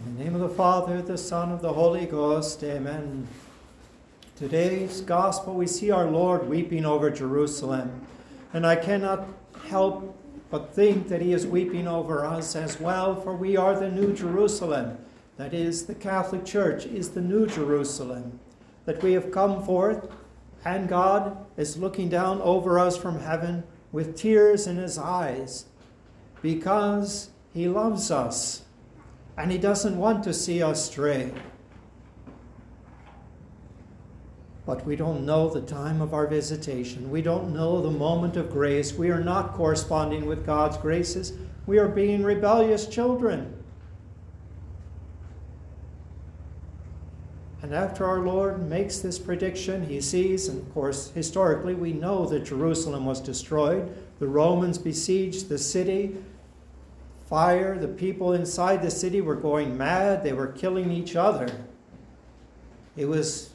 In the name of the Father, the Son, of the Holy Ghost, amen. Today's gospel, we see our Lord weeping over Jerusalem. And I cannot help but think that he is weeping over us as well, for we are the New Jerusalem. That is, the Catholic Church is the New Jerusalem. That we have come forth, and God is looking down over us from heaven with tears in his eyes, because he loves us. And he doesn't want to see us stray. But we don't know the time of our visitation. We don't know the moment of grace. We are not corresponding with God's graces. We are being rebellious children. And after our Lord makes this prediction, he sees, and of course, historically, we know that Jerusalem was destroyed. The Romans besieged the city. Fire, the people inside the city were going mad. They were killing each other. It was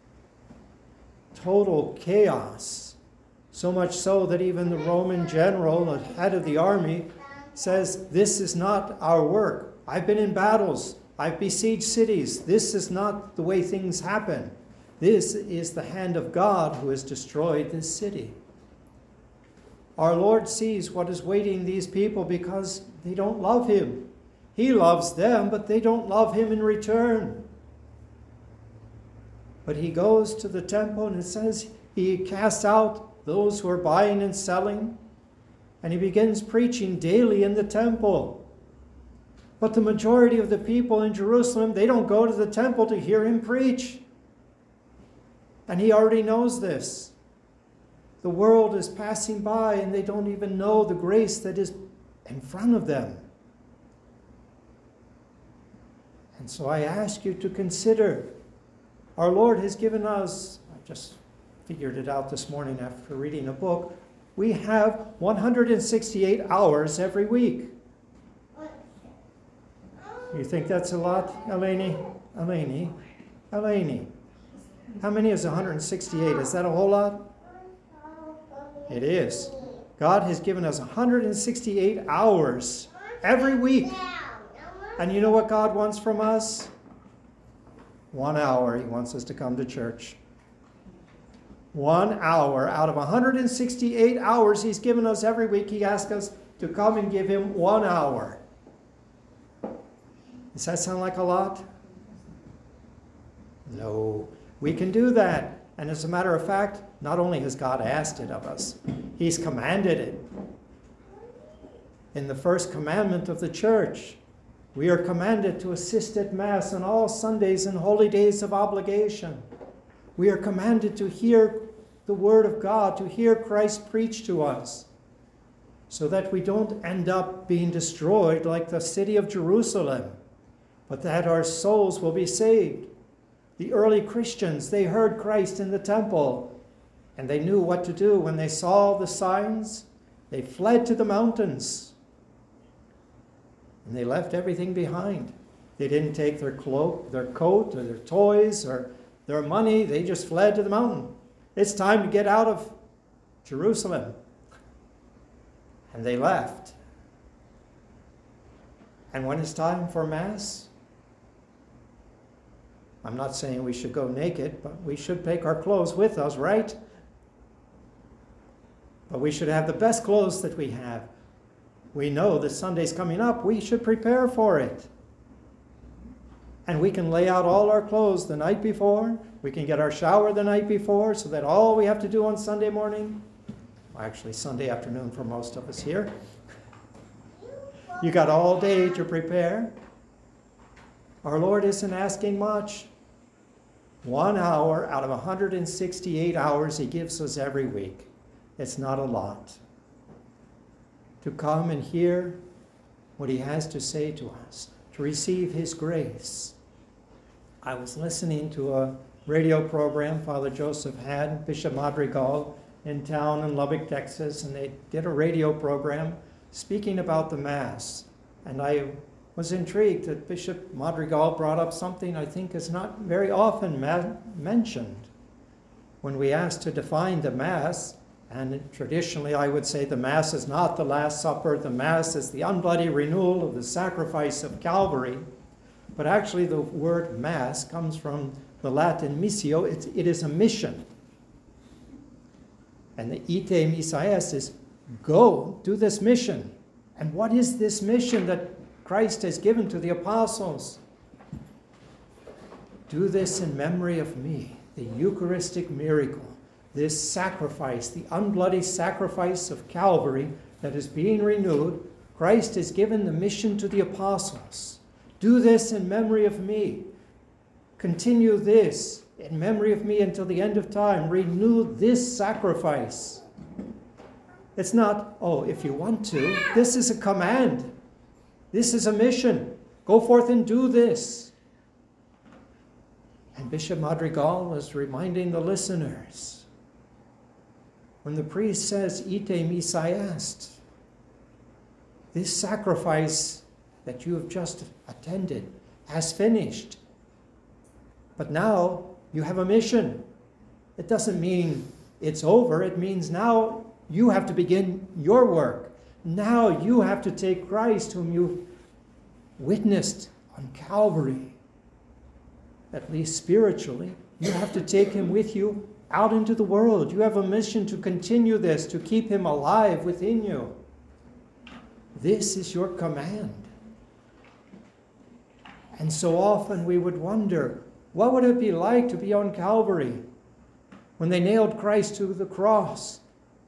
total chaos. So much so that even the Roman general, the head of the army, says, "This is not our work. I've been in battles. I've besieged cities. This is not the way things happen. This is the hand of God who has destroyed this city." Our Lord sees what is waiting these people because they don't love him. He loves them, but they don't love him in return. But he goes to the temple, and it says he casts out those who are buying and selling, and he begins preaching daily in the temple. But the majority of the people in Jerusalem, they don't go to the temple to hear him preach. And he already knows this. The world is passing by, and they don't even know the grace that is in front of them. And so I ask you to consider, our Lord has given us, I just figured it out this morning after reading a book, we have 168 hours every week. You think that's a lot, Eleni? Eleni. How many is 168? Is that a whole lot? It is. God has given us 168 hours every week. And you know what God wants from us? 1 hour. He wants us to come to church. 1 hour out of 168 hours he's given us every week. He asks us to come and give him 1 hour. Does that sound like a lot? No. We can do that. And as a matter of fact, not only has God asked it of us, he's commanded it. In the first commandment of the church, we are commanded to assist at Mass on all Sundays and holy days of obligation. We are commanded to hear the Word of God, to hear Christ preach to us, so that we don't end up being destroyed like the city of Jerusalem, but that our souls will be saved. The early Christians, they heard Christ in the temple, and they knew what to do. When they saw the signs, they fled to the mountains, and they left everything behind. They didn't take their cloak, their coat, or their toys, or their money. They just fled to the mountain. It's time to get out of Jerusalem. And they left. And when it's time for Mass, I'm not saying we should go naked, but we should take our clothes with us, right? But we should have the best clothes that we have. We know that Sunday's coming up. We should prepare for it. And we can lay out all our clothes the night before. We can get our shower the night before, so that all we have to do on Sunday morning, well, actually Sunday afternoon for most of us here, you got all day to prepare. Our Lord isn't asking much. 1 hour out of 168 hours he gives us every week. It's not a lot. To come and hear what he has to say to us, to receive his grace. I was listening to a radio program Father Joseph had, Bishop Madrigal, in town in Lubbock, Texas, and they did a radio program speaking about the Mass. And I was intrigued that Bishop Madrigal brought up something I think is not very often mentioned. When we ask to define the Mass, and traditionally I would say the Mass is not the Last Supper, the Mass is the unbloody renewal of the sacrifice of Calvary. but actually the word Mass comes from the Latin missio. It is a mission. And the ite missaias is go, do this mission. And what is this mission that Christ has given to the apostles? Do this in memory of me, the Eucharistic miracle, this sacrifice, the unbloody sacrifice of Calvary that is being renewed. Christ has given the mission to the apostles. Do this in memory of me. Continue this in memory of me until the end of time. Renew this sacrifice. It's not, oh, if you want to. This is a command. This is a mission. Go forth and do this. And Bishop Madrigal was reminding the listeners, when the priest says, ite missaiast, this sacrifice that you have just attended has finished. But now you have a mission. It doesn't mean it's over. It means now you have to begin your work. Now you have to take Christ, whom you witnessed on Calvary, at least spiritually. You have to take him with you out into the world. You have a mission to continue this, to keep him alive within you. This is your command. And so often we would wonder, what would it be like to be on Calvary when they nailed Christ to the cross?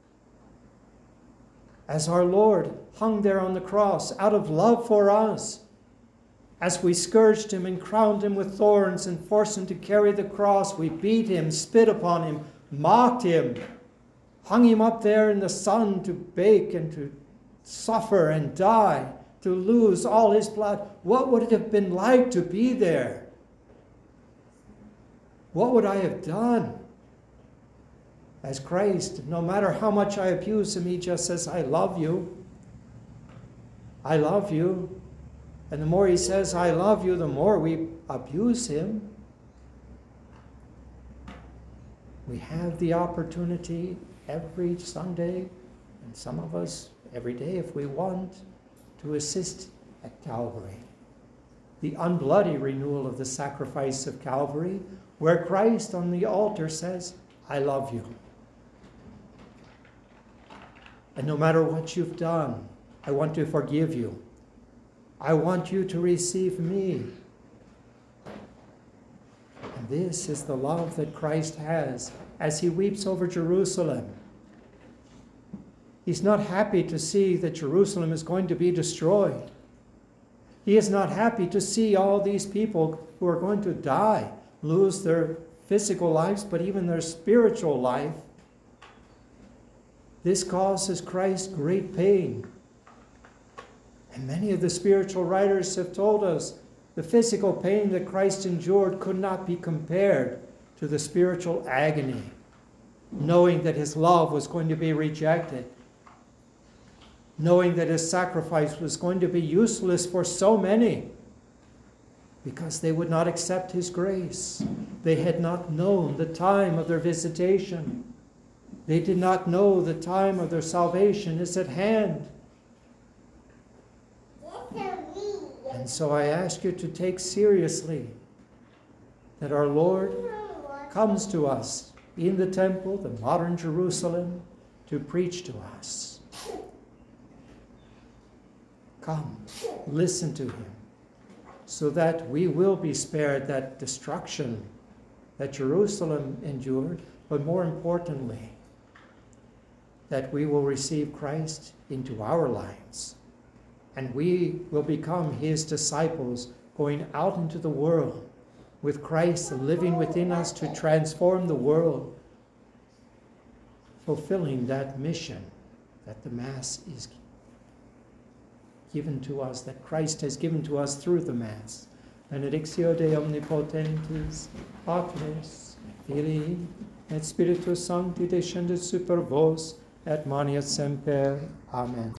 As our Lord hung there on the cross out of love for us, as we scourged him and crowned him with thorns and forced him to carry the cross, we beat him, spit upon him, mocked him, hung him up there in the sun to bake and to suffer and die, to lose all his blood. What would it have been like to be there? What would I have done? As Christ, no matter how much I abuse him, he just says, I love you. I love you. And the more he says, I love you, the more we abuse him. We have the opportunity every Sunday, and some of us every day if we want, to assist at Calvary. The unbloody renewal of the sacrifice of Calvary, where Christ on the altar says, I love you. And no matter what you've done, I want to forgive you. I want you to receive me. And this is the love that Christ has as he weeps over Jerusalem. He's not happy to see that Jerusalem is going to be destroyed. He is not happy to see all these people who are going to die, lose their physical lives, but even their spiritual life. This causes Christ great pain. And many of the spiritual writers have told us the physical pain that Christ endured could not be compared to the spiritual agony, knowing that his love was going to be rejected, knowing that his sacrifice was going to be useless for so many because they would not accept his grace. They had not known the time of their visitation. They did not know the time of their salvation is at hand. And so I ask you to take seriously that our Lord comes to us in the temple, the modern Jerusalem, to preach to us. Come, listen to him, so that we will be spared that destruction that Jerusalem endured, but more importantly, that we will receive Christ into our lives. And we will become his disciples, going out into the world with Christ living within us to transform the world, fulfilling that mission that the Mass is given to us, that Christ has given to us through the Mass. Benedictio Dei omnipotentis, Patris, et Filii, et Spiritus Sancti descendet super vos, et manet semper. Amen.